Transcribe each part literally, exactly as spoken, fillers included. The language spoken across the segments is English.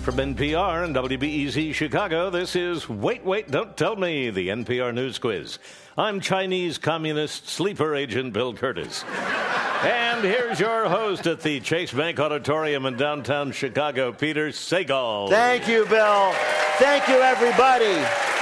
From N P R and W B E Z Chicago, this is Wait, Wait, Don't Tell Me, the N P R News Quiz. I'm Chinese Communist sleeper agent Bill Curtis. And here's your host at the Chase Bank Auditorium in downtown Chicago, Peter Sagal. Thank you, Bill. Thank you, everybody.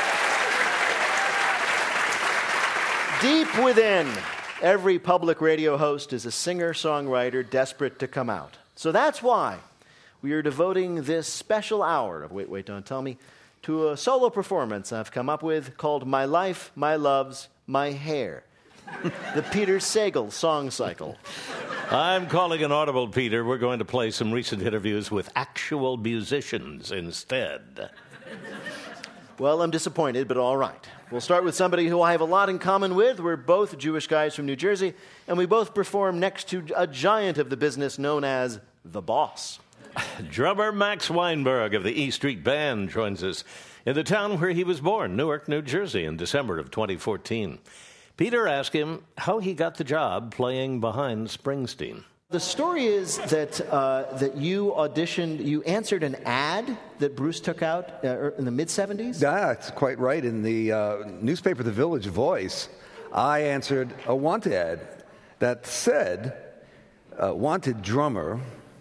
Deep within, every public radio host is a singer-songwriter desperate to come out. So that's why we are devoting this special hour of Wait, Wait, Don't Tell Me to a solo performance I've come up with called My Life, My Loves, My Hair. The Peter Sagal Song Cycle. I'm calling an audible, Peter. We're going to play some recent interviews with actual musicians instead. Well, I'm disappointed, but all right. We'll start with somebody who I have a lot in common with. We're both Jewish guys from New Jersey, and we both perform next to a giant of the business known as The Boss. Drummer Max Weinberg of the E Street Band joins us in the town where he was born, Newark, New Jersey, in December of twenty fourteen. Peter asked him how he got the job playing behind Springsteen. The story is that uh, that you auditioned, you answered an ad that Bruce took out uh, in the mid-seventies? That's quite right. In the uh, newspaper, The Village Voice, I answered a wanted ad that said, uh, wanted drummer,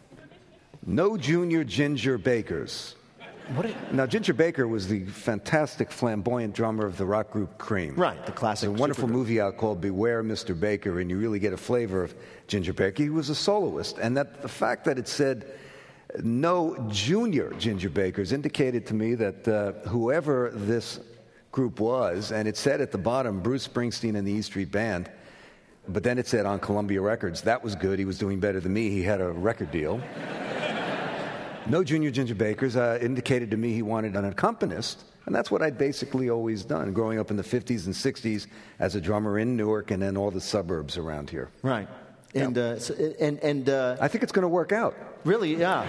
no junior Ginger Bakers. What is, now, Ginger Baker was the fantastic, flamboyant drummer of the rock group Cream. Right, the classic. There's a wonderful supergroup. movie out called Beware Mister Baker, and you really get a flavor of Ginger Baker. He was a soloist, and that the fact that it said no junior Ginger Bakers indicated to me that uh, whoever this group was, and it said at the bottom, Bruce Springsteen and the E Street Band, but then it said on Columbia Records. That was good. He was doing better than me. He had a record deal. No junior Ginger Bakers uh, indicated to me he wanted an accompanist, and that's what I'd basically always done, growing up in the fifties and sixties as a drummer in Newark and then all the suburbs around here. Right. And, Yeah. uh, so, and, and uh, I think it's going to work out. really, yeah.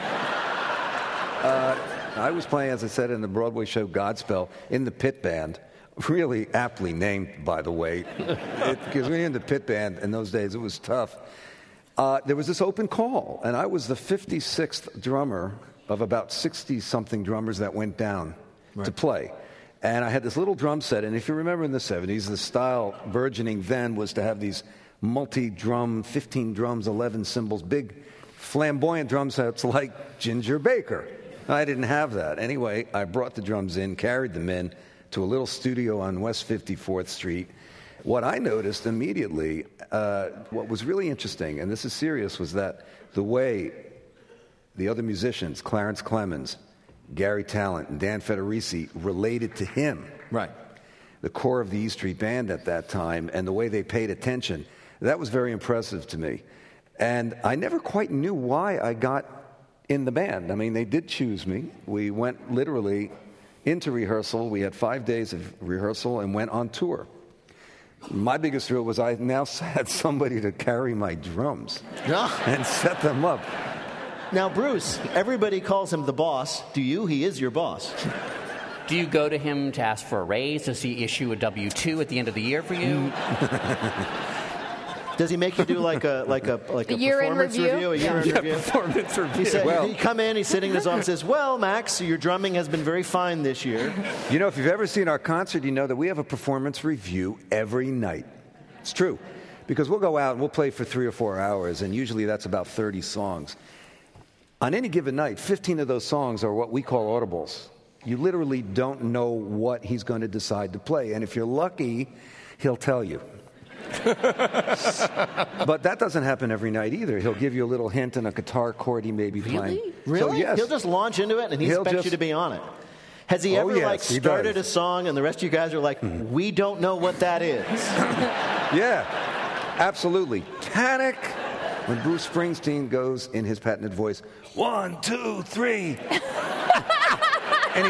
Uh, I was playing, as I said, in the Broadway show Godspell in the pit band, really aptly named, by the way, because when you're in the pit band in those days, it was tough. Uh, there was this open call, and I was the fifty-sixth drummer of about sixty-something drummers that went down Right. to play. And I had this little drum set, and if you remember in the seventies, the style burgeoning then was to have these multi-drum, fifteen drums, eleven cymbals, big flamboyant drum sets like Ginger Baker. I didn't have that. Anyway, I brought the drums in, carried them in to a little studio on West fifty-fourth Street. What I noticed immediately, uh, what was really interesting, and this is serious, was that the way the other musicians, Clarence Clemens, Gary Talent, and Dan Federici, related to him, Right. the core of the E Street Band at that time, and the way they paid attention, that was very impressive to me. And I never quite knew why I got in the band. I mean, they did choose me. We went literally into rehearsal. We had five days of rehearsal and went on tour. My biggest thrill was I now had somebody to carry my drums Yeah. and set them up. Now, Bruce, everybody calls him the boss. Do you? He is your boss. Do you go to him to ask for a raise? Does he issue a W two at the end of the year for you? Does he make you do like a like a like a, A year-end performance review? A year in Yeah, review. performance review. He said, Well- he come in, he's sitting in his office, says, "Well, Max, your drumming has been very fine this year." You know, if you've ever seen our concert, you know that we have a performance review every night. It's true. Because we'll go out and we'll play for three or four hours, and usually that's about thirty songs. On any given night, fifteen of those songs are what we call audibles. You literally don't know what he's going to decide to play. And if you're lucky, he'll tell you. But that doesn't happen every night either. He'll give you a little hint and a guitar chord he may be playing. Really? So, yes. He'll just launch into it and he He'll expects just- you to be on it. Has he Oh, ever yes, like he started does. a song and the rest of you guys are like, "We don't know what that is"? Yeah, absolutely. Panic when Bruce Springsteen goes in his patented voice, one, two, three. and he,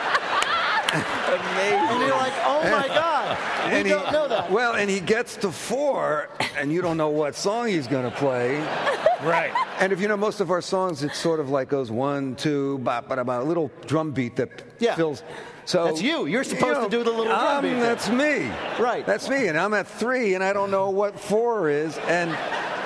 And you're like, "Oh my God, we and don't he, know that." Well, and he gets to four, and you don't know what song he's going to play. Right. And if you know most of our songs, it sort of like goes one, two, ba ba da ba, a little drum beat that Yeah. fills. So That's you. You're supposed to do the little drum um, beat thing. That's me. Right. That's me, and I'm at three, and I don't know what four is, and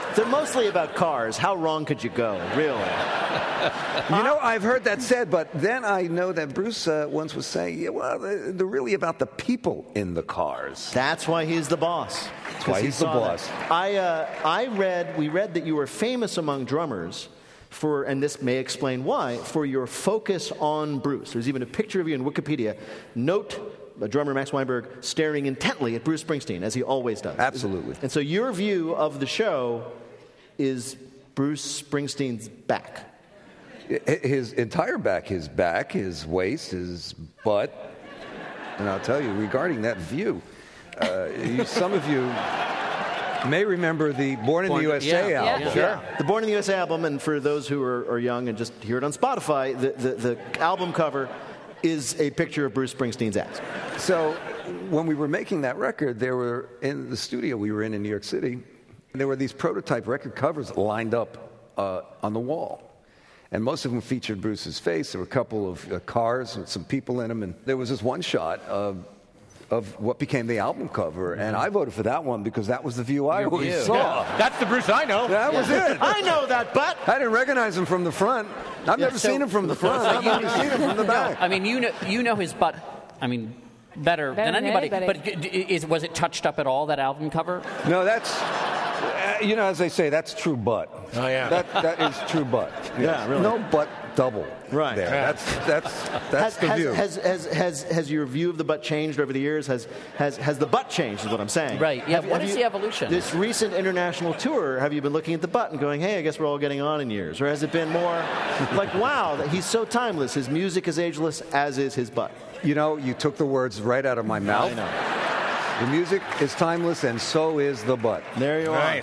They're mostly about cars. How wrong could you go, really? You know, I've heard that said, but then I know that Bruce uh, once was saying, yeah, well, they're they're really about the people in the cars. That's why he's the boss. That's why he he's the saw boss. that. I, uh, I read, we read that you were famous among drummers for, and this may explain why, for your focus on Bruce. There's even a picture of you in Wikipedia. Note a drummer, Max Weinberg, staring intently at Bruce Springsteen, as he always does. Absolutely. And so your view of the show is Bruce Springsteen's back. His entire back, his back, his waist, his butt. And I'll tell you, regarding that view, uh, you, some of you may remember the Born in Born- the U S A yeah, album. yeah. Sure. The Born in the U S A album, and for those who are, are young and just hear it on Spotify, the, the, the album cover is a picture of Bruce Springsteen's ass. So when we were making that record, there were, in the studio we were in in New York City, there were these prototype record covers lined up uh, on the wall. And most of them featured Bruce's face. There were a couple of uh, cars with some people in them. And there was this one shot of, of what became the album cover. And I voted for that one because that was the view I always view. saw. That's the Bruce I know. That was it. I know that butt! I didn't recognize him from the front. I've never so- seen him from the front. I've only seen him from the back. I mean, you know, you know his butt. I mean, better, Better than than anybody. anybody. But d- is was it touched up at all? That album cover? No, that's, uh, you know, as they say, that's true butt. Oh, yeah. That, that is true butt. Yeah, really. No butt double. Right. There. Yeah. That's, that's, that's has, the has, view. Has, has, has, has your view of the butt changed over the years? Has, has, has the butt changed, is what I'm saying. Right, yeah, Have- what have is you- the evolution? This recent international tour, have you been looking at the butt and going, hey, I guess we're all getting on in years? Or has it been more like, wow, that he's so timeless, his music is ageless, as is his butt? You know, you took the words right out of my mouth. I know. The music is timeless, and so is the butt. There you are.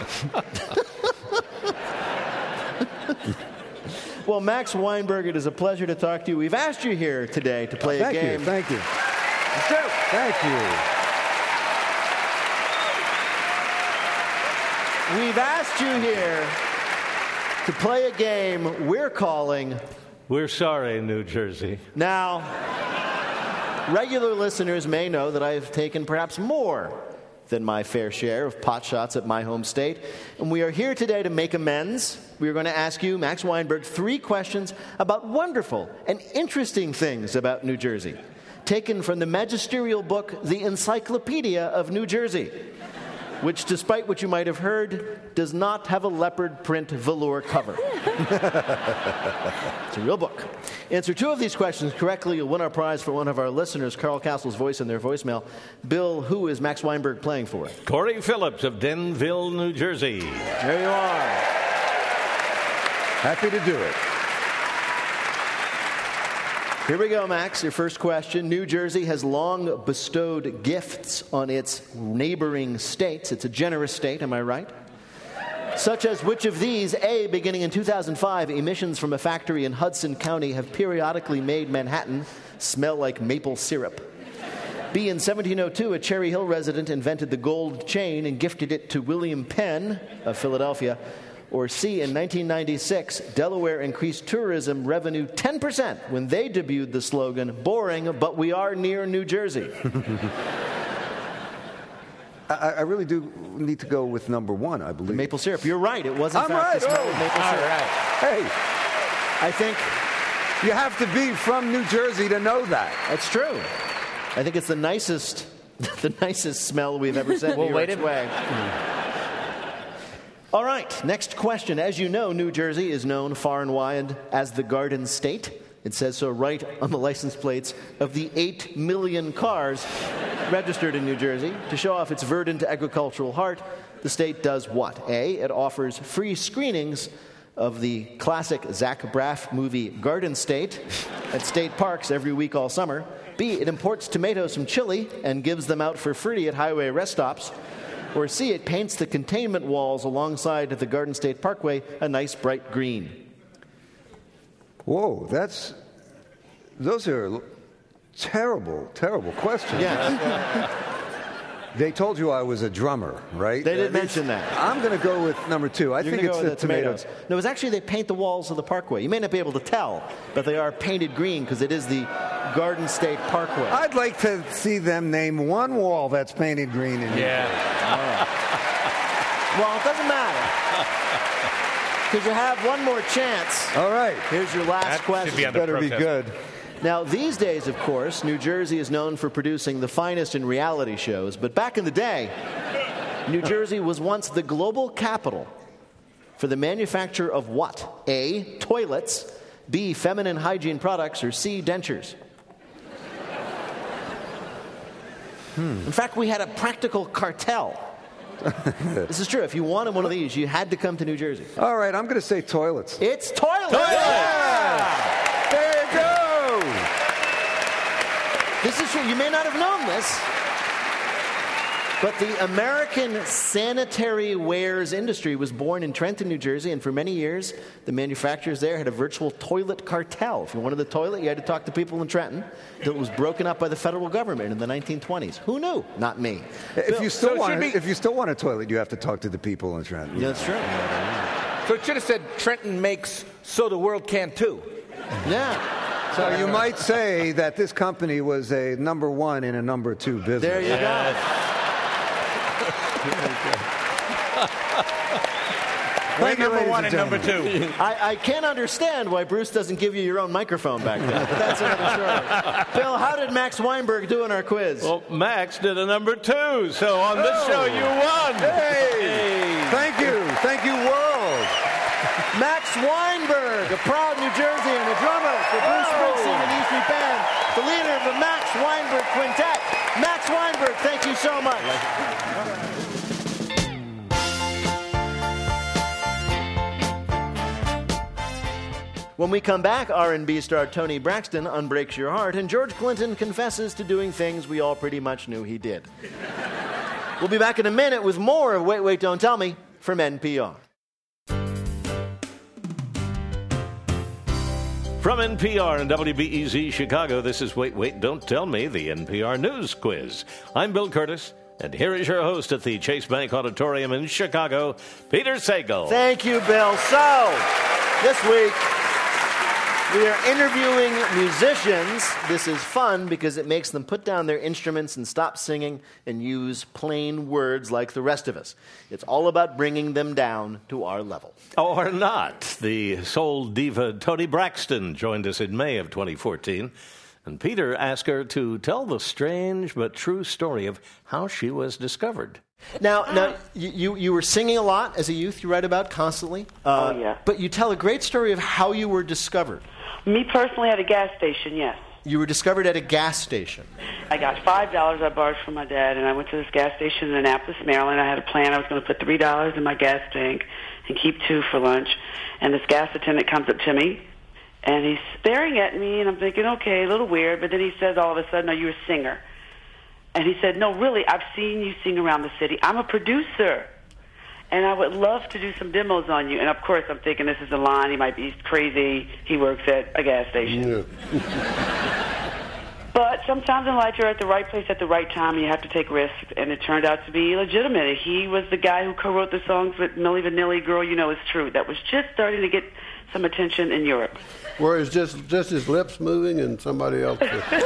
Well, Max Weinberg, it is a pleasure to talk to you. We've asked you here today to play Thank a game. you. Thank you. Let's go. Thank you. We've asked you here to play a game we're calling. We're sorry, New Jersey. Now, regular listeners may know that I have taken perhaps more than my fair share of pot shots at my home state, and we are here today to make amends. We are going to ask you, Max Weinberg, three questions about wonderful and interesting things about New Jersey, taken from the magisterial book, The Encyclopedia of New Jersey, which, despite what you might have heard, does not have a leopard print velour cover. It's a real book. Answer two of these questions correctly, you'll win our prize for one of our listeners, Carl Castle's voice in their voicemail. Bill, who is Max Weinberg playing for? Corey Phillips of Denville, New Jersey. There you are. Happy to do it. Here we go, Max. Your first question. New Jersey has long bestowed gifts on its neighboring states. It's a generous state, am I right? Such as which of these? A, beginning in two thousand five, emissions from a factory in Hudson County have periodically made Manhattan smell like maple syrup. B, in seventeen oh two, a Cherry Hill resident invented the gold chain and gifted it to William Penn of Philadelphia. Or C, in nineteen ninety-six, Delaware increased tourism revenue ten percent when they debuted the slogan, boring, but we are near New Jersey. I, I really do need to go with number one, I believe. Maple syrup. You're right. It was in I'm fact right. the smell Oh, of maple all syrup. right. Hey, I think you have to be from New Jersey to know that. that's true. I think it's the nicest, the nicest smell we've ever sent Well, New wait York's a- way. All right, next question. As you know, New Jersey is known far and wide as the Garden State. It says so right on the license plates of the eight million cars registered in New Jersey. To show off its verdant agricultural heart, the state does what? A, it offers free screenings of the classic Zach Braff movie Garden State at state parks every week all summer. B, it imports tomatoes from Chile and gives them out for free at highway rest stops. Or C, it paints the containment walls alongside the Garden State Parkway a nice bright green. Whoa, that's, those are terrible, terrible questions. Yeah, They told you I was a drummer, right? they did At mention least- that. I'm going to go with number two. I You're think gonna it's go the with tomatoes. No, it's actually they paint the walls of the parkway. You may not be able to tell, but they are painted green because it is the Garden State Parkway. I'd like to see them name one wall that's painted green in here. Yeah. Well, it doesn't matter. Because you have one more chance. All right. Here's your last That question. should be under Better be protest. good. Now, these days, of course, New Jersey is known for producing the finest in reality shows. But back in the day, New Jersey was once the global capital for the manufacture of what? A, toilets, B, feminine hygiene products, or C, dentures? Hmm. In fact, we had a practical cartel. This is true. If you wanted one of these, you had to come to New Jersey. All right, I'm going to say toilets. It's toilets! Yeah! There you go! This is true. You may not have known this, but the American sanitary wares industry was born in Trenton, New Jersey, and for many years, the manufacturers there had a virtual toilet cartel. If you wanted the toilet, you had to talk to people in Trenton. It was broken up by the federal government in the nineteen twenties. Who knew? Not me. If you still so it want, should a, be- if you still want a toilet, you have to talk to the people in Trenton. Yeah, that's true. So it should have said Trenton makes so the world can too. Yeah. So you might say that this company was a number one in a number two business. There you go. Thank you, number ladies one and and number gentlemen. two. I, I can't understand why Bruce doesn't give you your own microphone back then. But that's another story. Bill, how did Max Weinberg do in our quiz? Well, Max did a number two, so on this show you won. Hey! Thank you. Thank you, world. Max Weinberg, a proud New Jerseyan, a drummer for Bruce Springsteen and E Street Band, the leader of the Max Weinberg Quintet. Max Weinberg, thank you so much. When we come back, R and B star Tony Braxton unbreaks your heart, and George Clinton confesses to doing things we all pretty much knew he did. We'll be back in a minute with more of Wait, Wait, Don't Tell Me from N P R. From N P R and W B E Z Chicago, this is Wait, Wait, Don't Tell Me, the N P R News Quiz. I'm Bill Curtis, and here is your host at the Chase Bank Auditorium in Chicago, Peter Sagal. Thank you, Bill. So, this week, we are interviewing musicians. This is fun because it makes them put down their instruments and stop singing and use plain words like the rest of us. It's all about bringing them down to our level. Or not. The soul diva Toni Braxton joined us in May of twenty fourteen, and Peter asked her to tell the strange but true story of how she was discovered. Now, now you, you, you were singing a lot as a youth. You write about constantly. Uh, Oh, yeah. But you tell a great story of how you were discovered. Me personally at a gas station, yes. You were discovered at a gas station. I got five dollars I borrowed from my dad, and I went to this gas station in Annapolis, Maryland. I had a plan. I was going to put three dollars in my gas tank and keep two for lunch. And this gas attendant comes up to me, and he's staring at me, and I'm thinking, okay, a little weird. But then he says all of a sudden, are you a singer? And he said, no, really, I've seen you sing around the city. I'm a producer, and I would love to do some demos on you. And, of course, I'm thinking this is a line. He might be crazy. He works at a gas station. Yeah. But sometimes in life you're at the right place at the right time, and you have to take risks. And it turned out to be legitimate. He was the guy who co-wrote the songs with Milli Vanilli, Girl, You Know It's True. That was just starting to get some attention in Europe. Where it's just, just his lips moving and somebody else.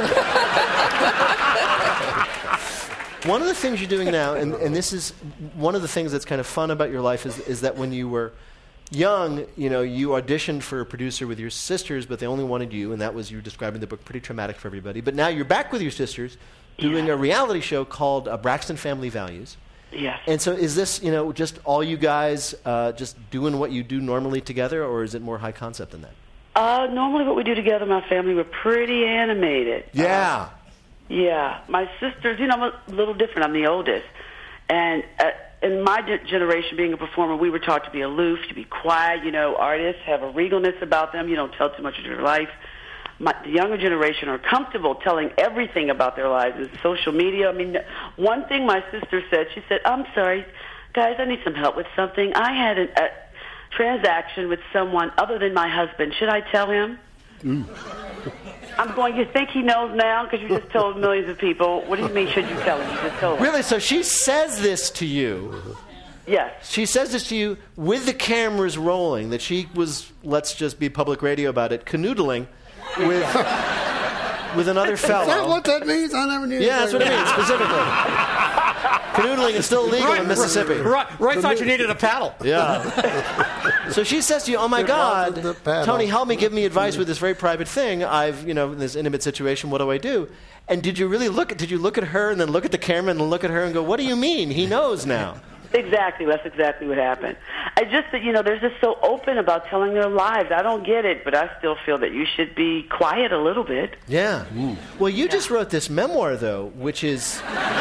One of the things you're doing now, and, and this is one of the things that's kind of fun about your life, is, is that when you were young, you know, you auditioned for a producer with your sisters, but they only wanted you, and that was, you were describing the book, pretty traumatic for everybody. But now you're back with your sisters doing Yeah. a reality show called uh, Braxton Family Values. Yes. And so is this, you know, just all you guys uh, just doing what you do normally together, or is it more high concept than that? Uh, normally what we do together, my family, we're pretty animated. Yeah. Uh, yeah. My sisters, you know, I'm a little different. I'm the oldest. And uh, in my ge- generation, being a performer, we were taught to be aloof, to be quiet. You know, artists have a regalness about them. You don't tell too much of your life. My, the younger generation are comfortable telling everything about their lives and social media. I mean, one thing my sister said, she said, I'm sorry, guys, I need some help with something. I had an, a transaction with someone other than my husband. Should I tell him? Mm. I'm going, you think he knows now because you just told millions of people? What do you mean, should you tell him? You just told him. Really? So she says this to you. Yes. She says this to you with the cameras rolling, that she was, let's just be public radio about it, canoodling with with another fellow. Is that what that means? I never knew. Yeah, that's what it means, specifically. canoodling is still legal in Mississippi. Roy, Roy thought you needed a paddle. Yeah. So she says to you, "Oh my God, Tony, help me, give me advice with this very private thing. I've, you know, in this intimate situation. What do I do?" And did you really look? At, did you look at her and then look at the camera and then look at her and go, "What do you mean? He knows now." Exactly. That's exactly what happened. I just, you know, they're just so open about telling their lives. I don't get it, but I still feel that you should be quiet a little bit. Yeah. Mm. Well, you yeah. just wrote this memoir, though, which is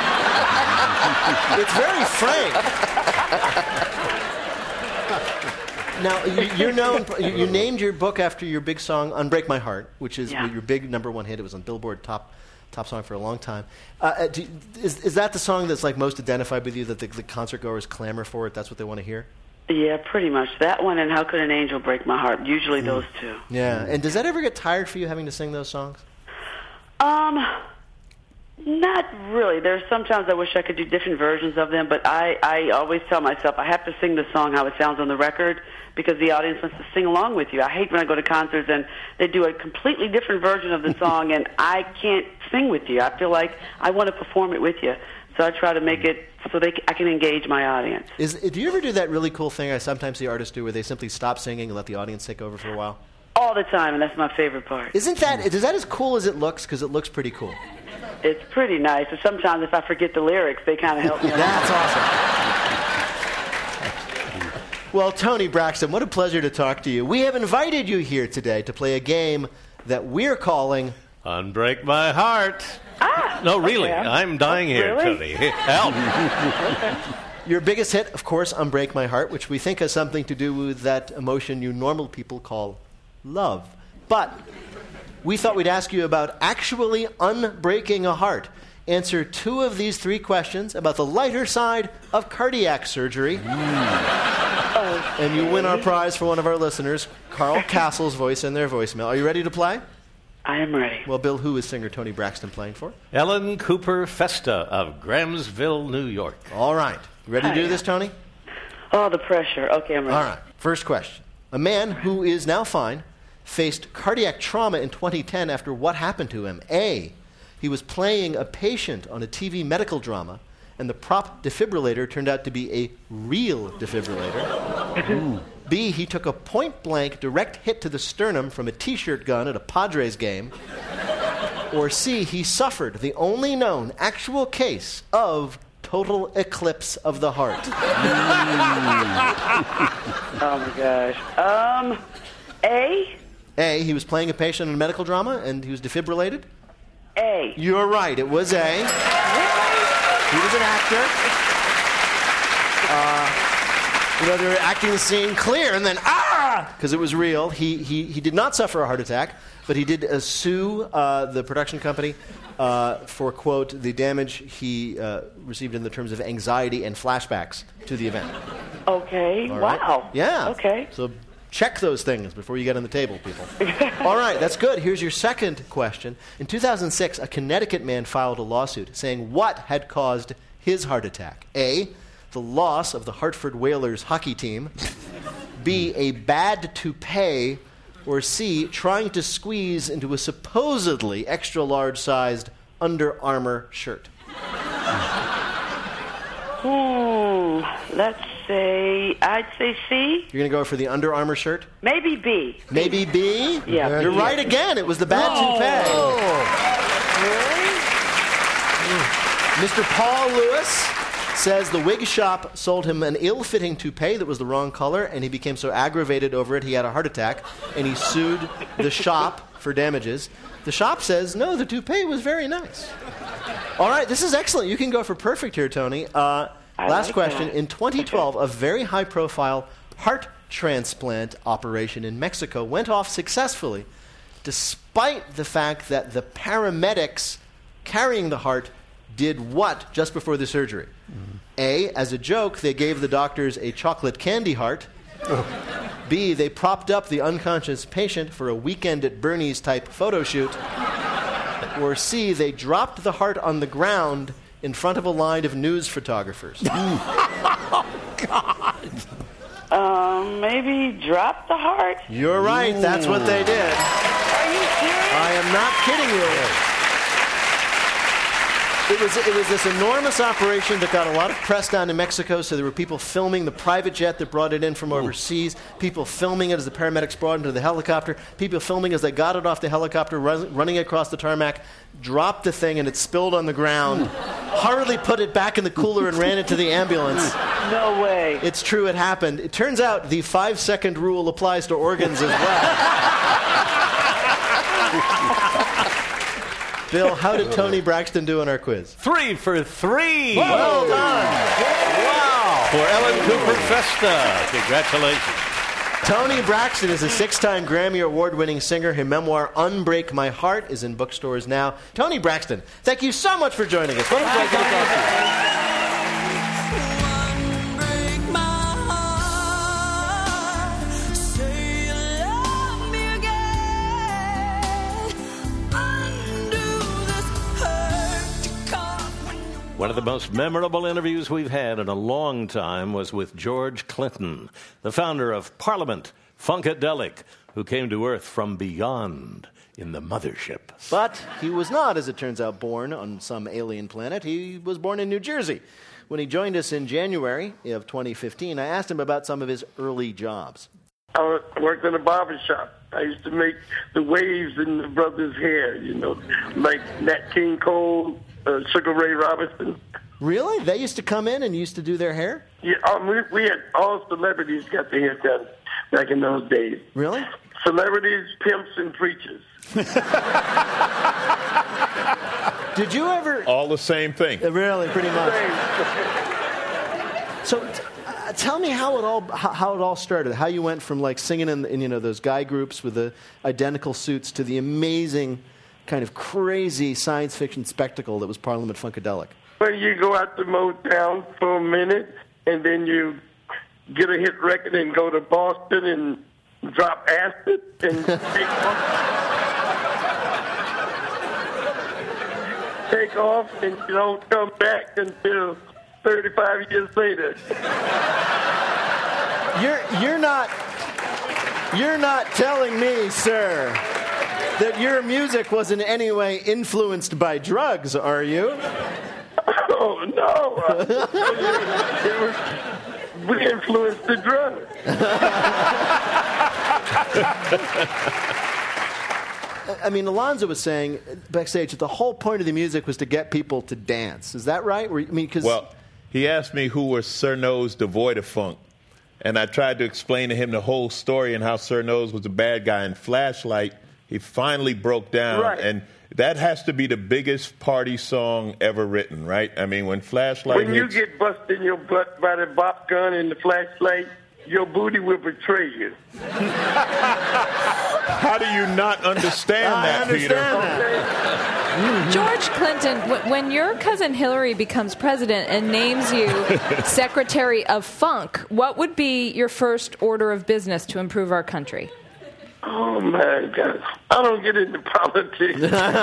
it's very frank. Now, you're known. You named your book after your big song "Unbreak My Heart," which is yeah. your big number one hit. It was on Billboard top. Top song for a long time. Uh, do, is, is that the song that's like most identified with you, that the, the concert goers clamor for it? That's what they want to hear? Yeah, pretty much. That one and How Could an Angel Break My Heart. Usually mm. those two. Yeah. And does that ever get tired for you having to sing those songs? Um, not really. There's sometimes I wish I could do different versions of them, but I, I always tell myself I have to sing the song how it sounds on the record, because the audience wants to sing along with you. I hate when I go to concerts and they do a completely different version of the song and I can't sing with you. I feel like I want to perform it with you. So I try to make it so they c- I can engage my audience. Is, do you ever do that really cool thing I sometimes see artists do where they simply stop singing and let the audience take over for a while? All the time, and that's my favorite part. Isn't that, is that as cool as it looks? Because it looks pretty cool. It's pretty nice. And sometimes if I forget the lyrics, they kind of help me. That's awesome. Well, Toni Braxton, what a pleasure to talk to you. We have invited you here today to play a game that we're calling Unbreak My Heart. Ah, no, really, okay. I'm dying oh, here, really? Tony. Help. Okay. Your biggest hit, of course, Unbreak My Heart, which we think has something to do with that emotion you normal people call love. But we thought we'd ask you about actually unbreaking a heart. Answer two of these three questions about the lighter side of cardiac surgery. Mm. And you win our prize for one of our listeners, Carl Castle's voice in their voicemail. Are you ready to play? I am ready. Well, Bill, who is singer Toni Braxton playing for? Ellen Cooper Festa of Grahamsville, New York. All right. You ready to do this, Tony? Oh, the pressure. Okay, I'm ready. All right. First question. A man who is now fine faced cardiac trauma in twenty ten after what happened to him? A, he was playing a patient on a T V medical drama, and the prop defibrillator turned out to be a real defibrillator. B, he took a point-blank direct hit to the sternum from a T-shirt gun at a Padres game. Or C, he suffered the only known actual case of total eclipse of the heart. Oh, my gosh. Um, A? A, he was playing a patient in a medical drama, and he was defibrillated? A. You're right. It was A. He was an actor. Uh, you know, they were acting the scene clear, and then, ah! Because it was real. He, he, he did not suffer a heart attack, but he did uh, sue uh, the production company uh, for, quote, the damage he uh, received in the terms of anxiety and flashbacks to the event. Okay. All right? Wow. Yeah. Okay. So check those things before you get on the table, people. All right, that's good. Here's your second question. In two thousand six, a Connecticut man filed a lawsuit saying what had caused his heart attack? A, the loss of the Hartford Whalers hockey team. B, a bad toupee. Or C, trying to squeeze into a supposedly extra-large-sized Under Armour shirt. Hmm, let's say, I'd say C. You're going to go for the Under Armour shirt? Maybe B. Maybe B? Yeah. You're right again. It was the bad oh. toupee. Oh. Really? Mister Paul Lewis says the wig shop sold him an ill-fitting toupee that was the wrong color, and he became so aggravated over it he had a heart attack, and he sued the shop for damages. The shop says, no, the toupee was very nice. All right, this is excellent. You can go for perfect here, Tony. Uh, last like question. that. In twenty twelve, a very high-profile heart transplant operation in Mexico went off successfully, despite the fact that the paramedics carrying the heart did what just before the surgery? Mm-hmm. A, as a joke, they gave the doctors a chocolate candy heart. B, they propped up the unconscious patient for a weekend at Bernie's type photo shoot. Or C, they dropped the heart on the ground in front of a line of news photographers. Oh, God. Um, maybe drop the heart? You're right. Ooh. That's what they did. Are you serious? I am not kidding you. It was, it was this enormous operation that got a lot of press down in Mexico, so there were people filming the private jet that brought it in from overseas, people filming it as the paramedics brought it into the helicopter, people filming as they got it off the helicopter, run, running across the tarmac, dropped the thing, and it spilled on the ground, hurriedly put it back in the cooler and ran it to the ambulance. No way. It's true, it happened. It turns out the five-second rule applies to organs as well. Bill, how did Tony Braxton do on our quiz? Three for three. Well done. Wow. For Ellen Cooper Festa. Congratulations. Tony Braxton is a six-time Grammy Award-winning singer. Her memoir, Unbreak My Heart, is in bookstores now. Tony Braxton, thank you so much for joining us. What a pleasure to talk to you. One of the most memorable interviews we've had in a long time was with George Clinton, the founder of Parliament, Funkadelic, who came to Earth from beyond in the mothership. But he was not, as it turns out, born on some alien planet. He was born in New Jersey. When he joined us in January of twenty fifteen, I asked him about some of his early jobs. I worked in a barber shop. I used to make the waves in the brothers' hair, you know, like Nat King Cole, uh, Sugar Ray Robinson. Really? They used to come in and used to do their hair? Yeah, um, we, we had all celebrities got their hair done back in those days. Really? Celebrities, pimps, and preachers. Did you ever... All the same thing. Uh, really, pretty much. So... Uh, tell me how it all how, how it all started. How you went from like singing in, in you know those guy groups with the identical suits to the amazing, kind of crazy science fiction spectacle that was Parliament Funkadelic. Well, you go out to Motown for a minute, and then you get a hit record and go to Boston and drop acid and take off, take off, and you don't come back until thirty-five years later. You're you're not you're not telling me, sir, that your music was in any way influenced by drugs, are you? Oh no! It was, we influenced the drugs. I mean, Alonzo was saying backstage that the whole point of the music was to get people to dance. Is that right? I mean, because well, he asked me who was Sir Nose devoid of funk, and I tried to explain to him the whole story and how Sir Nose was a bad guy. In Flashlight, he finally broke down, right. And that has to be the biggest party song ever written, right? I mean, when Flashlight When you hits, get busted in your butt by the bop gun and the flashlight, your booty will betray you. how do you not understand I that, understand Peter? that. George Clinton, w- when your cousin Hillary becomes president and names you Secretary of Funk, what would be your first order of business to improve our country? Oh, my God. I don't get into politics.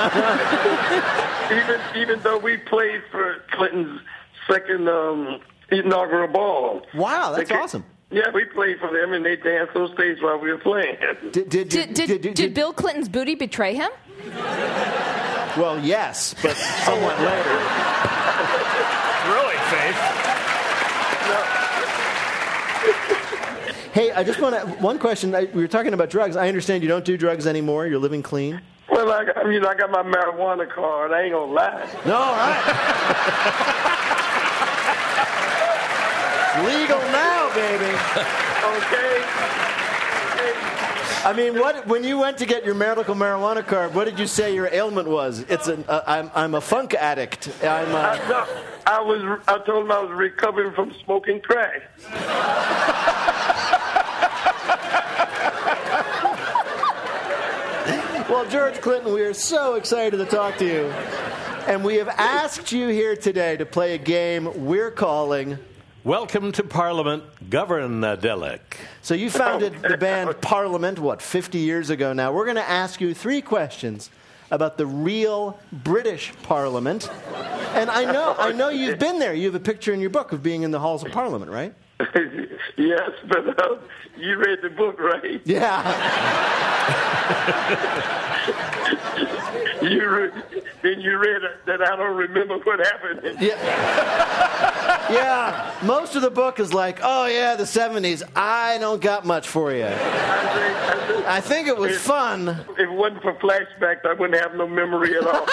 even even though we played for Clinton's second um, inaugural ball. Wow, that's They ca- awesome. Yeah, we played for them, and they danced on stage while we were playing. Did did Did, did, did, Bill Clinton's booty betray him? Well, yes, but somewhat later. Really, Faith? Hey, I just want to one question. I, we were talking about drugs. I understand you don't do drugs anymore. You're living clean. Well, I, I mean, I got my marijuana card. I ain't gonna lie. No, all right. Legal now, baby. Okay. I mean, what when you went to get your medical marijuana card? What did you say your ailment was? It's an uh, I'm I'm a funk addict. I'm. Uh, I, no, I was. I told him I was recovering from smoking crack. Well, George Clinton, we are so excited to talk to you, and we have asked you here today to play a game we're calling Welcome to Parliament, Governadelic. So you founded the band Parliament, what, fifty years ago now. We're going to ask you three questions about the real British Parliament. And I know I know you've been there. You have a picture in your book of being in the halls of Parliament, right? Yes, but uh, you read the book, right? Yeah. you re- then you read that I don't remember what happened. Yeah. Yeah, most of the book is like, oh, yeah, the seventies. I don't got much for you. I think, I think, I think it was if, fun. If it wasn't for flashbacks, I wouldn't have no memory at all.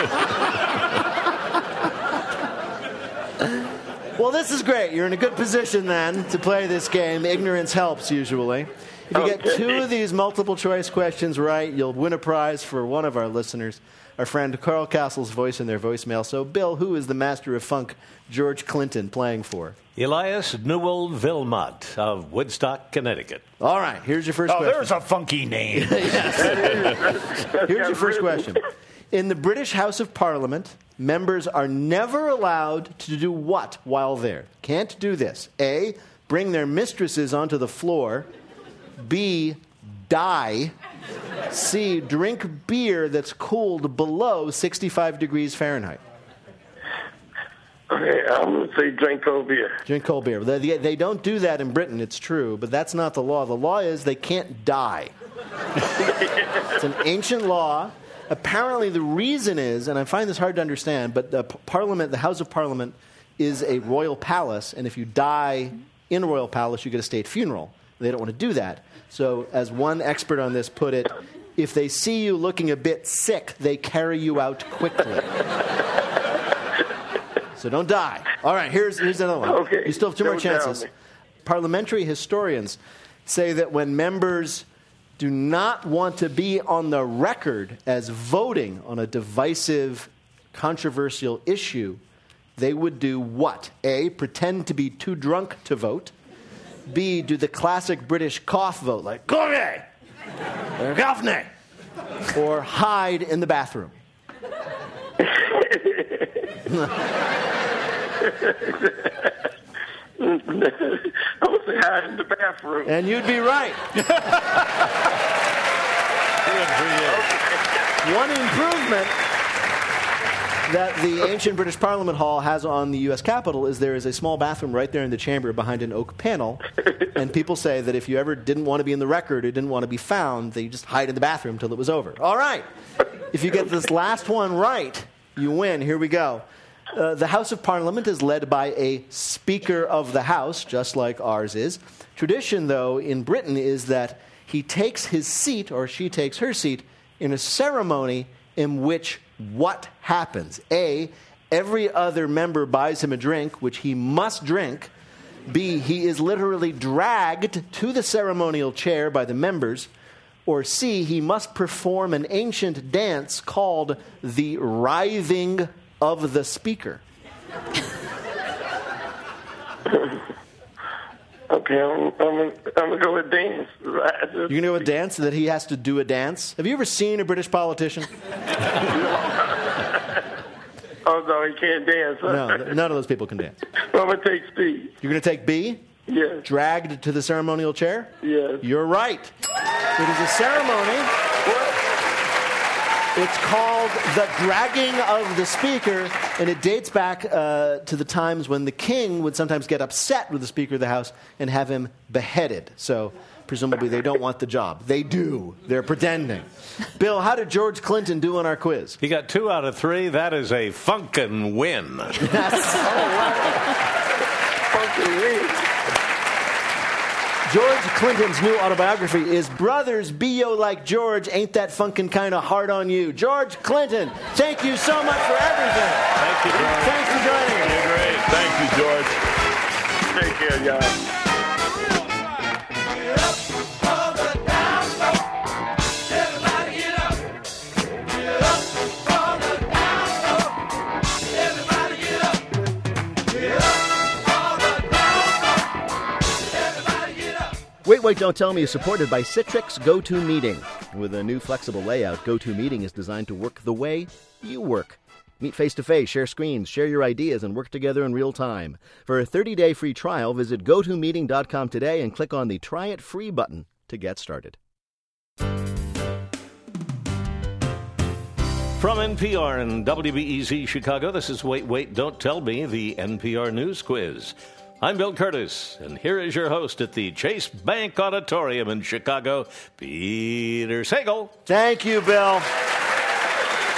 Well, this is great. You're in a good position then to play this game. Ignorance helps usually. If you Okay. get two of these multiple choice questions right, you'll win a prize for one of our listeners, our friend Carl Castle's voice in their voicemail. So, Bill, who is the master of funk George Clinton playing for? Elias Newell Vilmot of Woodstock, Connecticut. All right, here's your first Oh, question. there's a funky name. Here's your first question. In the British House of Parliament, members are never allowed to do what while there? Can't do this. A, bring their mistresses onto the floor. B, die. C, drink beer that's cooled below sixty-five degrees Fahrenheit. Okay, I'm going to say drink cold beer. Drink cold beer. They, they, they don't do that in Britain, it's true, but that's not the law. The law is they can't die. It's an ancient law. Apparently the reason is, and I find this hard to understand, but the Parliament, the House of Parliament is a royal palace, and if you die in a royal palace, you get a state funeral. They don't want to do that. So as one expert on this put it, if they see you looking a bit sick, they carry you out quickly. So don't die. All right, here's, here's another one. Okay, You still have two more don't down chances. me. Parliamentary historians say that when members do not want to be on the record as voting on a divisive, controversial issue, they would do what? A, pretend to be too drunk to vote. B, do the classic British cough vote, like, Governor! Or Governor! Or hide in the bathroom. I'm going to say hide in the bathroom. And you'd be right. Good for you. One improvement that the ancient British Parliament Hall has on the U S Capitol is there is a small bathroom right there in the chamber behind an oak panel. And people say that if you ever didn't want to be in the record or didn't want to be found, they just hide in the bathroom till it was over. All right. If you get this last one right, you win. Here we go. Uh, the House of Parliament is led by a Speaker of the House, just like ours is. Tradition, though, in Britain is that he takes his seat, or she takes her seat, in a ceremony in which what happens? A, every other member buys him a drink, which he must drink. B, he is literally dragged to the ceremonial chair by the members. Or C, he must perform an ancient dance called the writhing of the speaker. Okay, I'm, I'm, I'm going to go with dance. Right. You're going to go with dance, that he has to do a dance? Have you ever seen a British politician? Oh, no, he can't dance. Huh? No, none of those people can dance. Well, I'm going to take speed. You're going to take B? Yes. Dragged to the ceremonial chair? Yes. You're right. It is a ceremony. It's called the dragging of the speaker, and it dates back uh, to the times when the king would sometimes get upset with the Speaker of the House and have him beheaded. So presumably they don't want the job. They do. They're pretending. Bill, how did George Clinton do on our quiz? He got two out of three. That is a funkin' win. Yes. Funky win. George Clinton's new autobiography is Brothers, Be Yo Like George, Ain't That Funkin' Kinda Hard on You. George Clinton, thank you so much for everything. Thank you, George. Thanks for joining us. You're great. Thank you, George. Take care, y'all. Wait, Wait, Don't Tell Me is supported by Citrix GoToMeeting. With a new flexible layout, GoToMeeting is designed to work the way you work. Meet face-to-face, share screens, share your ideas, and work together in real time. For a thirty-day free trial, visit go to meeting dot com today and click on the Try It Free button to get started. From N P R and W B E Z Chicago, this is Wait, Wait, Don't Tell Me, the N P R News Quiz. I'm Bill Curtis, and here is your host at the Chase Bank Auditorium in Chicago, Peter Sagal. Thank you, Bill.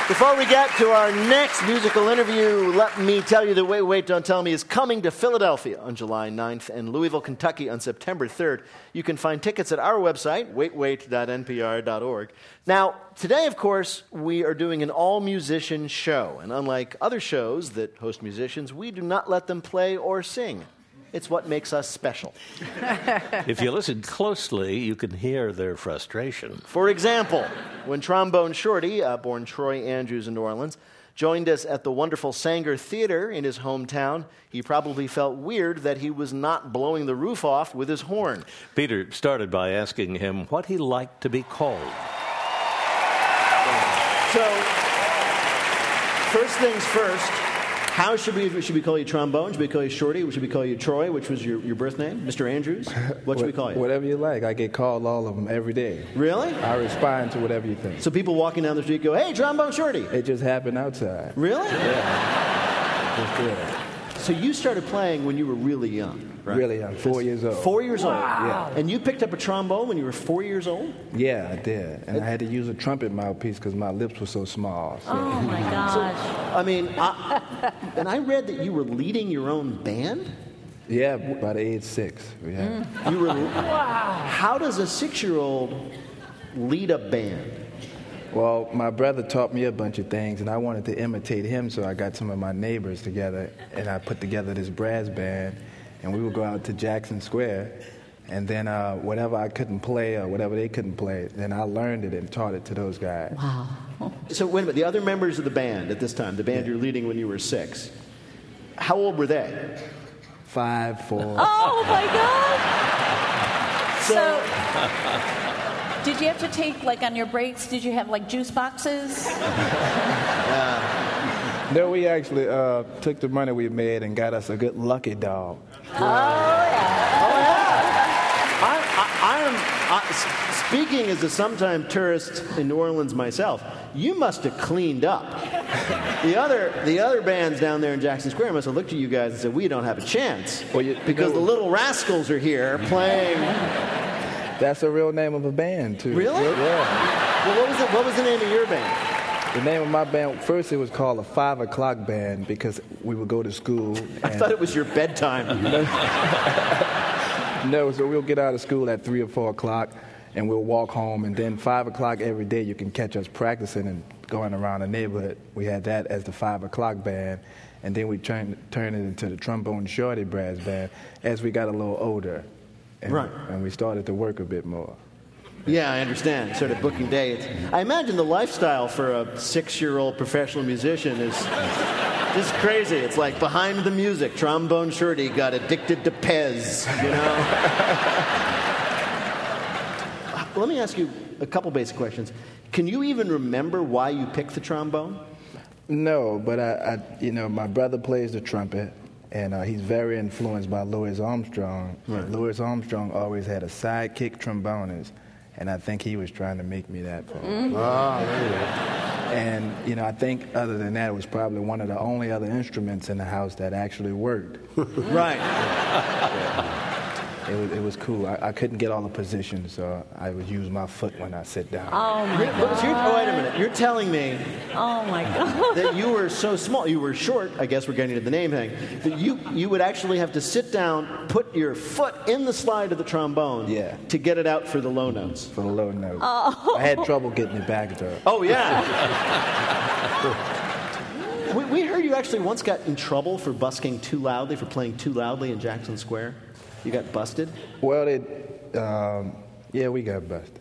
Before we get to our next musical interview, let me tell you that Wait, Wait, Don't Tell Me is coming to Philadelphia on July ninth and Louisville, Kentucky on September third. You can find tickets at our website, wait wait dot n p r dot org. Now, today, of course, we are doing an all-musician show, and unlike other shows that host musicians, we do not let them play or sing. It's what makes us special. If you listen closely, you can hear their frustration. For example, when Trombone Shorty, uh, born Troy Andrews in New Orleans, joined us at the wonderful Sanger Theater in his hometown, he probably felt weird that he was not blowing the roof off with his horn. Peter started by asking him what he liked to be called. So, first things first, how should we should we call you Trombone? Should we call you Shorty? Should we call you Troy, which was your, your birth name? Mister Andrews? What should we call you? Whatever you like. I get called all of them every day. Really? I respond to whatever you think. So people walking down the street go, hey, Trombone Shorty. It just happened outside. Really? Yeah. Just did it. So you started playing when you were really young, right? Really young, four years old. Four years wow. old? Yeah. And you picked up a trombone when you were four years old? Yeah, I did. And I had to use a trumpet mouthpiece because my lips were so small. So. Oh, my gosh. So, I mean, I, and I read that you were leading your own band? Yeah, by the age six. We had. Mm. You were, wow. How does a six-year-old lead a band? Well, my brother taught me a bunch of things, and I wanted to imitate him, so I got some of my neighbors together, and I put together this brass band, and we would go out to Jackson Square, and then uh, whatever I couldn't play or whatever they couldn't play, then I learned it and taught it to those guys. Wow. So wait a minute, the other members of the band at this time, the band yeah. you're leading when you were six, how old were they? Five, four. Oh, my God! So... so did you have to take, like, on your breaks, did you have, like, juice boxes? Uh, no, we actually uh, took the money we made and got us a good Lucky Dog. Oh, yeah. Oh, yeah. I, I, I am, I, speaking as a sometime tourist in New Orleans myself, you must have cleaned up. The other, the other bands down there in Jackson Square must have looked at you guys and said, we don't have a chance. Well, you, because you know, the Little Rascals are here playing... That's the real name of a band, too. Really? Yeah. Well, what was, the, what was the name of your band? The name of my band, first it was called a Five O'Clock Band because we would go to school. I thought it was your bedtime. No, so we'll get out of school at three or four o'clock, and we'll walk home, and then five o'clock every day you can catch us practicing and going around the neighborhood. We had that as the Five O'Clock Band, and then we turned turned it into the Trombone Shorty Brass Band as we got a little older. And, right. And we started to work a bit more. Yeah, I understand. Sort of booking dates. I imagine the lifestyle for a six-year-old professional musician is just crazy. It's like behind the music, Trombone Shorty got addicted to Pez, you know? Let me ask you a couple basic questions. Can you even remember why you picked the trombone? No, but I, I you know, my brother plays the trumpet. And uh, he's very influenced by Louis Armstrong. Right. Louis Armstrong always had a sidekick trombonist, and I think he was trying to make me that for him. Mm-hmm. Oh, really? And, you know, I think other than that, it was probably one of the only other instruments in the house that actually worked. Right. Yeah. It was, it was cool. I, I couldn't get all the positions, so I would use my foot when I sit down. Oh, my you're, God. You're, oh, wait a minute. You're telling me oh my God. that you were so small, you were short, I guess we're getting to the name thing, that you, you would actually have to sit down, put your foot in the slide of the trombone yeah. to get it out for the low notes. For the low notes. Oh. I had trouble getting it back, though. Oh, yeah. we, we heard you actually once got in trouble for busking too loudly, for playing too loudly in Jackson Square. You got busted? Well, it, um, yeah, we got busted.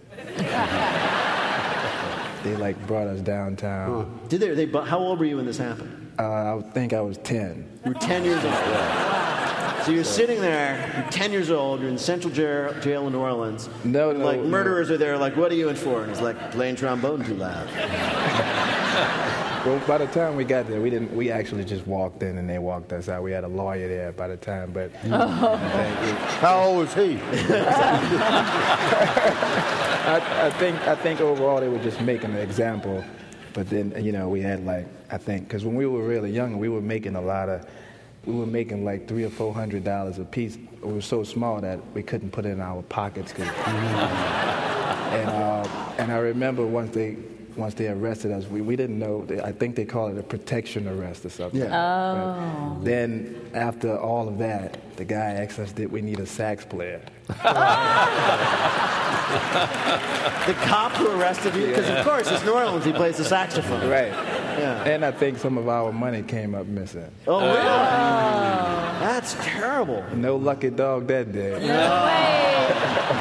They, like, brought us downtown. Huh. Did they? they? How old were you when this happened? Uh, I think I was ten. You were ten years old? Yeah. So you're sitting there, you're ten years old, you're in Central Jail, jail in New Orleans. No, no. Like, murderers no. are there, like, what are you in for? And it's like, playing trombone too loud. Well, by the time we got there, we didn't. We actually just walked in, and they walked us out. We had a lawyer there by the time, but oh. it, how old was he? I, I think. I think overall they were just making an example, but then you know we had like I think because when we were really young, we were making a lot of. We were making like three or four hundred dollars a piece. We were so small that we couldn't put it in our pockets. Cause, and uh, and I remember once they. once they arrested us, we, we didn't know. They, I think they call it a protection arrest or something. Yeah. Oh. But then after all of that, the guy asked us, did we need a sax player? The cop who arrested you? Because, of course, it's New Orleans. He plays the saxophone. Right. Yeah. And I think some of our money came up missing. Oh, really? Oh. That's terrible. No lucky dog that day. No way.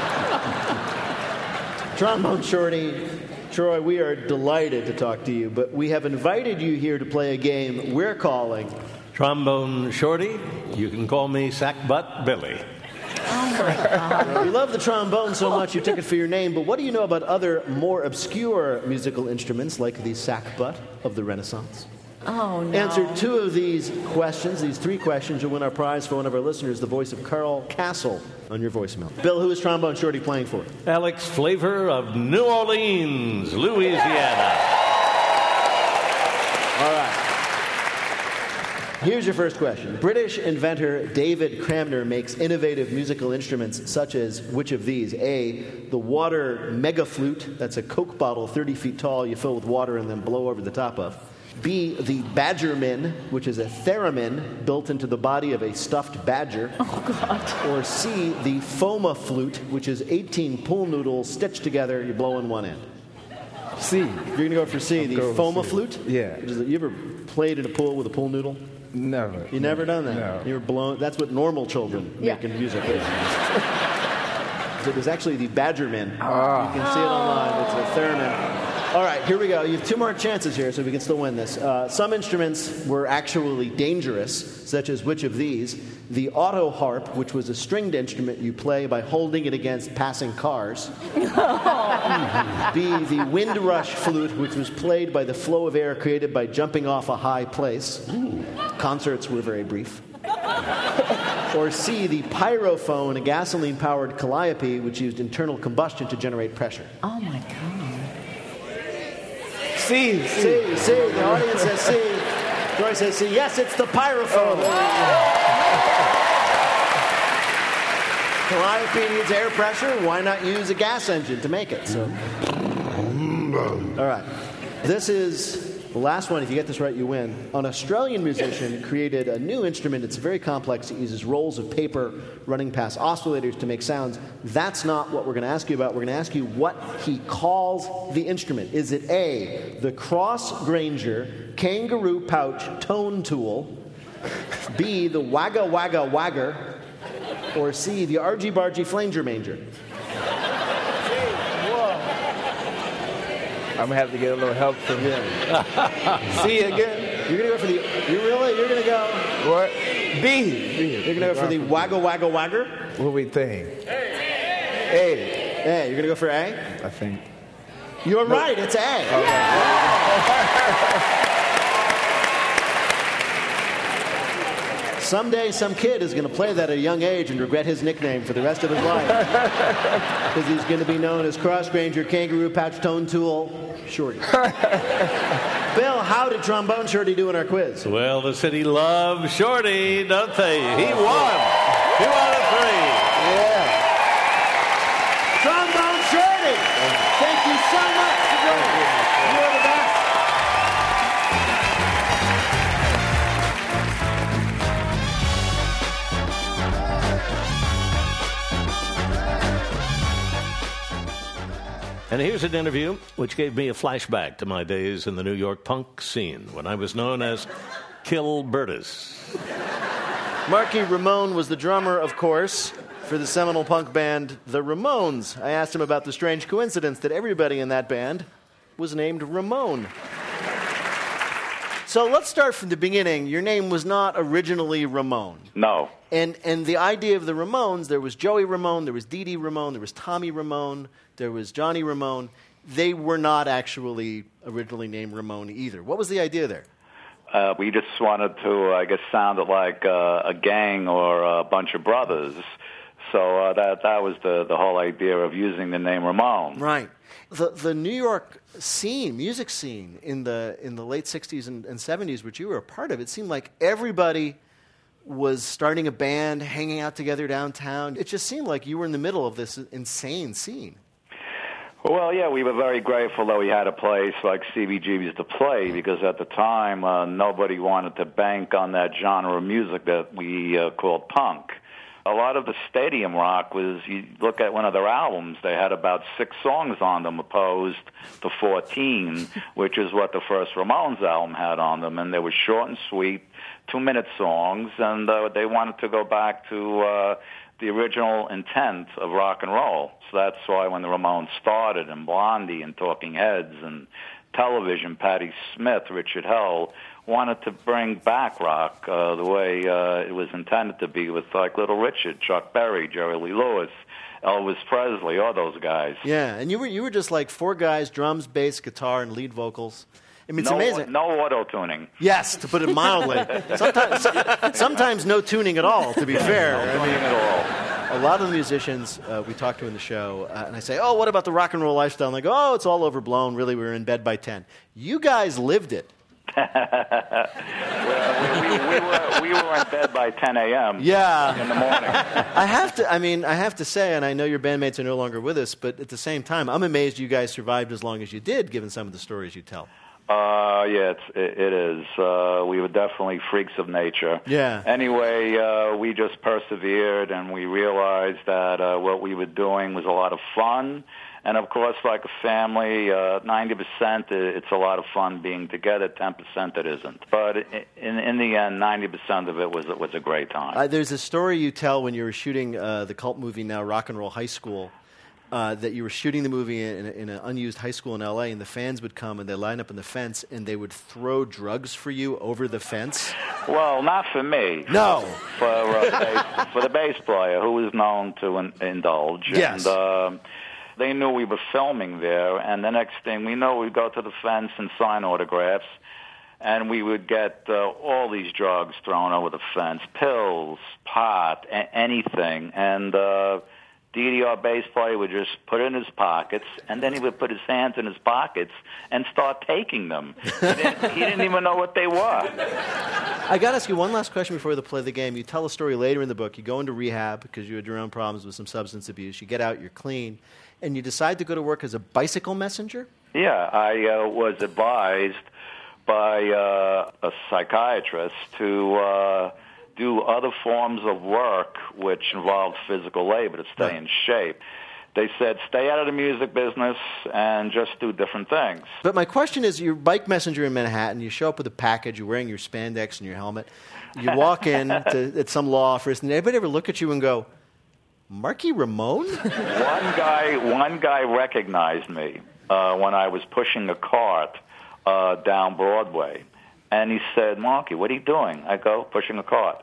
Trombone Shorty, Troy, we are delighted to talk to you, but we have invited you here to play a game we're calling Trombone Shorty. You can call me Sackbutt Billy. Oh my God. You love the trombone so much you took it for your name, but what do you know about other more obscure musical instruments like the sackbut of the Renaissance? Oh, no. Answer two of these questions, these three questions, you'll win our prize for one of our listeners, the voice of Carl Castle, on your voicemail. Bill, who is Trombone Shorty playing for? Alex Flavor of New Orleans, Louisiana. All right. Here's your first question. British inventor David Cramner makes innovative musical instruments such as which of these? A, the water mega flute. That's a Coke bottle thirty feet tall you fill with water and then blow over the top of. B, the badgermin, which is a theremin built into the body of a stuffed badger. Oh, God. Or C, the Foma flute, which is eighteen pool noodles stitched together, you blow in one end. C. You're going to go for C, I'll the Foma C. flute? Yeah. You ever played in a pool with a pool noodle? Never. You never done that? No. You were blown. That's what normal children Yeah. make in music. It was actually the badgermin. Ah. You can see it online. It's a theremin. All right, here we go. You have two more chances here, so we can still win this. Uh, some instruments were actually dangerous, such as which of these? The auto harp, which was a stringed instrument you play by holding it against passing cars. B, the windrush flute, which was played by the flow of air created by jumping off a high place. Ooh. Concerts were very brief. Or C, the pyrophone, a gasoline-powered calliope, which used internal combustion to generate pressure. Oh, my God. C. C, C. The audience says C. Troy says C. Yes, it's the pyrophone. Oh. Calliope needs air pressure. Why not use a gas engine to make it? So, all right. This is the last one. If you get this right, you win. An Australian musician created a new instrument. It's very complex. It uses rolls of paper running past oscillators to make sounds. That's not what we're going to ask you about. We're going to ask you what he calls the instrument. Is it A, the Cross Granger kangaroo pouch tone tool, B, the Wagga Wagga Wagger, or C, the Argy Bargy Flanger Manger? I'm going to have to get a little help from him. C again? You're going to go for the, you really, you're going to go? What? B. B. You're going to go for the Wagga Wagga Wagger? What we think? A. A. A. You're going to go for A? I think. You're no. right, it's A. Okay. Someday, some kid is going to play that at a young age and regret his nickname for the rest of his life. Because he's going to be known as Cross Granger Kangaroo Pouch Tone Tool Shorty. Bill, how did Trombone Shorty do in our quiz? Well, the city loves Shorty, don't they? He won. Two out of three. Yeah. Trombone Shorty, thank you so much for joining me. You're the best. And here's an interview which gave me a flashback to my days in the New York punk scene when I was known as Kilbertus. Marky Ramone was the drummer, of course, for the seminal punk band The Ramones. I asked him about the strange coincidence that everybody in that band was named Ramone. So let's start from the beginning. Your name was not originally Ramone. No. And and the idea of the Ramones, there was Joey Ramone, there was Dee Dee Ramone, there was Tommy Ramone, there was Johnny Ramone. They were not actually originally named Ramone either. What was the idea there? Uh, we just wanted to, I guess, sound like uh, a gang or a bunch of brothers. So uh, that that was the, the whole idea of using the name Ramone. Right. The the New York scene, music scene in the in the late sixties and, and seventies, which you were a part of, it seemed like everybody was starting a band, hanging out together downtown. It just seemed like you were in the middle of this insane scene. Well, yeah, we were very grateful that we had a place like C B G B's to play, because at the time uh, nobody wanted to bank on that genre of music that we uh, called punk. A lot of the stadium rock was, you look at one of their albums, they had about six songs on them opposed to fourteen, which is what the first Ramones album had on them. And they were short and sweet, two-minute songs, and uh, they wanted to go back to uh, the original intent of rock and roll. So that's why when the Ramones started, and Blondie and Talking Heads and television, Patti Smith, Richard Hell, wanted to bring back rock uh, the way uh, it was intended to be, with like Little Richard, Chuck Berry, Jerry Lee Lewis, Elvis Presley, all those guys. Yeah, and you were you were just like four guys, drums, bass, guitar, and lead vocals. I mean, it's no, amazing. No auto-tuning. Yes, to put it mildly. sometimes, so, sometimes no tuning at all, to be fair. No tuning I mean, at all. A lot of the musicians uh, we talk to in the show, uh, and I say, oh, what about the rock and roll lifestyle? And they go, oh, it's all overblown. Really, we were in bed by ten. You guys lived it. well, we, we, we, were, we were in bed by ten a.m. Yeah. in the morning. I have to, I mean, I have to say, and I know your bandmates are no longer with us, but at the same time, I'm amazed you guys survived as long as you did, given some of the stories you tell. Uh, yeah, it's, it, it is. Uh, we were definitely freaks of nature. Yeah. Anyway, uh, we just persevered, and we realized that uh, what we were doing was a lot of fun. And, of course, like a family, uh, ninety percent it's a lot of fun being together, ten percent it isn't. But in, in the end, ninety percent of it was, was a great time. Uh, there's a story you tell when you were shooting uh, the cult movie now, Rock and Roll High School, uh, that you were shooting the movie in, in an unused high school in L A, and the fans would come and they'd line up on the fence and they would throw drugs for you over the fence. Well, not for me. No. For, uh, bass, for the bass player, who was known to in, indulge. Yes. And, uh, they knew we were filming there, and the next thing we know, we'd go to the fence and sign autographs, and we would get uh, all these drugs thrown over the fence, pills, pot, a- anything. And uh, Dee Dee, our bass player, would just put it in his pockets, and then he would put his hands in his pockets and start taking them. He didn't, he didn't even know what they were. I got to ask you one last question before we play the game. You tell a story later in the book. You go into rehab because you had your own problems with some substance abuse. You get out, you're clean, and you decide to go to work as a bicycle messenger? Yeah, I uh, was advised by uh, a psychiatrist to uh, do other forms of work which involved physical labor to stay in shape. They said, stay out of the music business and just do different things. But my question is, you're a bike messenger in Manhattan. You show up with a package. You're wearing your spandex and your helmet. You walk in to, at some law office, and anybody ever look at you and go, Marky Ramone? One guy, one guy recognized me uh, when I was pushing a cart uh, down Broadway. And he said, Marky, what are you doing? I go, pushing a cart.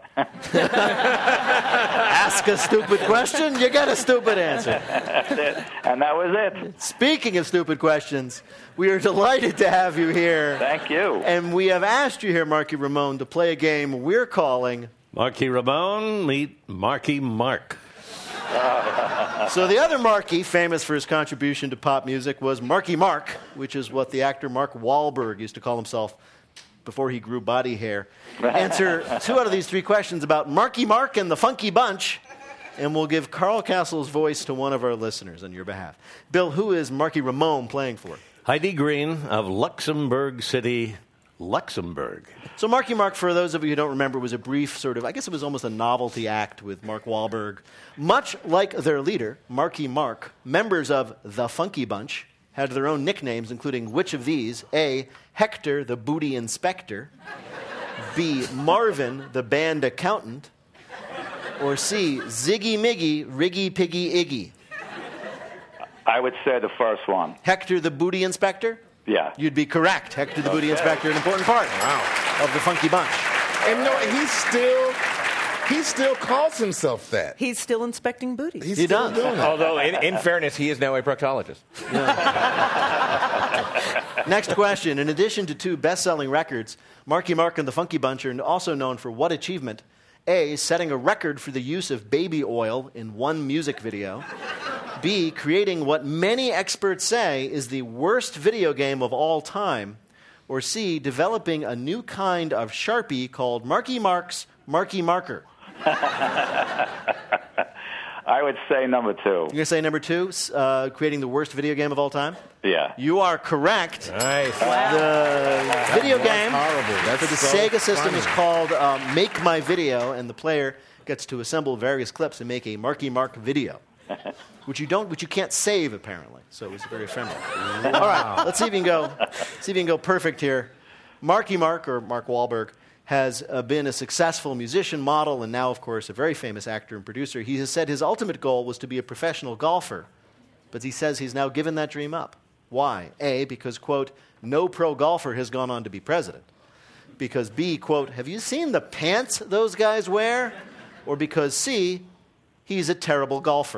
Ask a stupid question, you get a stupid answer. That's it. And that was it. Speaking of stupid questions, we are delighted to have you here. Thank you. And we have asked you here, Marky Ramone, to play a game we're calling Marky Ramone meet Marky Mark. So the other Marky, famous for his contribution to pop music, was Marky Mark, which is what the actor Mark Wahlberg used to call himself before he grew body hair. Answer two out of these three questions about Marky Mark and the Funky Bunch, and we'll give Carl Castle's voice to one of our listeners on your behalf. Bill, who is Marky Ramone playing for? Heidi Green of Luxembourg City, Luxembourg. So Marky Mark, for those of you who don't remember, was a brief sort of, I guess it was almost a novelty act with Mark Wahlberg. Much like their leader, Marky Mark, members of the Funky Bunch had their own nicknames, including which of these? A, Hector, the booty inspector. B, Marvin, the band accountant. Or C, Ziggy Miggy, Riggy Piggy Iggy. I would say the first one. Hector, the booty inspector? Yeah. You'd be correct. Hector, the booty Okay. inspector, an important part wow. of the Funky Bunch. And no, he's still... He still calls himself that. He's still inspecting booties. He's he still does. doing it. Although, in, in fairness, he is now a proctologist. Next question. In addition to two best-selling records, Marky Mark and the Funky Bunch are also known for what achievement? A, setting a record for the use of baby oil in one music video. B, creating what many experts say is the worst video game of all time. Or C, developing a new kind of Sharpie called Marky Mark's Marky Marker. I would say number two. You're going to say number two, uh, creating the worst video game of all time? Yeah. You are correct. Nice. The video game horrible. That's for the so Sega system funny. is called uh, Make My Video, and the player gets to assemble various clips and make a Marky Mark video, which you don't, which you can't save apparently. So it was very ephemeral. All right, let's see if you can go. See if you can go perfect here. Marky Mark, or Mark Wahlberg, has uh, been a successful musician, model, and now, of course, a very famous actor and producer. He has said his ultimate goal was to be a professional golfer, but he says he's now given that dream up. Why? A, because, quote, no pro golfer has gone on to be president. Because B, quote, have you seen the pants those guys wear? Or because C, he's a terrible golfer.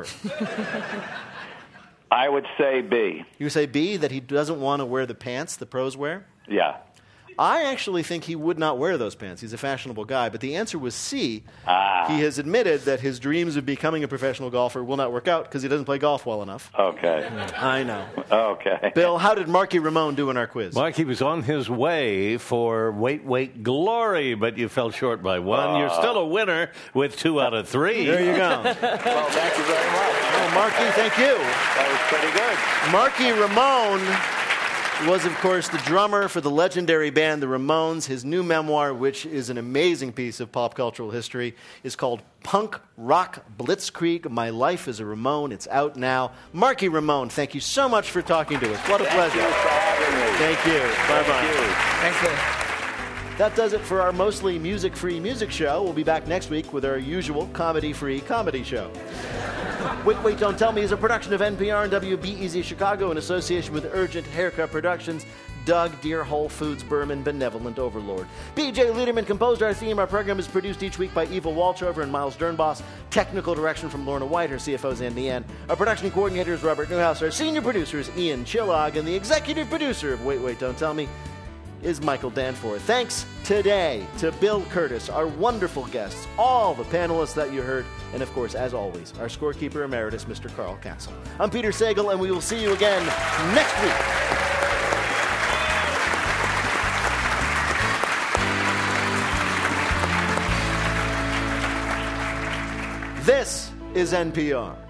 I would say B. You say B, that he doesn't want to wear the pants the pros wear? Yeah. I actually think he would not wear those pants. He's a fashionable guy. But the answer was C. Ah. He has admitted that his dreams of becoming a professional golfer will not work out because he doesn't play golf well enough. Okay. I know. Okay. Bill, how did Marky Ramone do in our quiz? Marky was on his way for Wait, Wait, Glory, but you fell short by one. Uh. You're still a winner with two out of three. There you go. Well, thank you very much. Oh, Marky, thank you. That was pretty good. Marky Ramone was, of course, the drummer for the legendary band The Ramones. His new memoir, which is an amazing piece of pop cultural history, is called Punk Rock Blitzkrieg, My Life as a Ramone. It's out now. Marky Ramone, thank you so much for talking to us. What a Thank pleasure. you for having me. Thank you. Bye-bye. Thanks, man. That does it for our mostly music-free music show. We'll be back next week with our usual comedy-free comedy show. Wait, Wait, Don't Tell Me is a production of N P R and W B E Z Chicago in association with Urgent Haircut Productions. Doug, Dear Whole Foods, Berman, Benevolent Overlord. B J Liederman composed our theme. Our program is produced each week by Eva Walchover and Miles Dernbos. Technical direction from Lorna White. Her C F O is Ann Meehan. Our production coordinator is Robert Newhouse. Our senior producer is Ian Chillog. And the executive producer of Wait, Wait, Don't Tell Me is Michael Danforth. Thanks today to Bill Curtis, our wonderful guests, all the panelists that you heard, and of course, as always, our scorekeeper emeritus, Mister Carl Castle. I'm Peter Sagal, and we will see you again next week. This is N P R.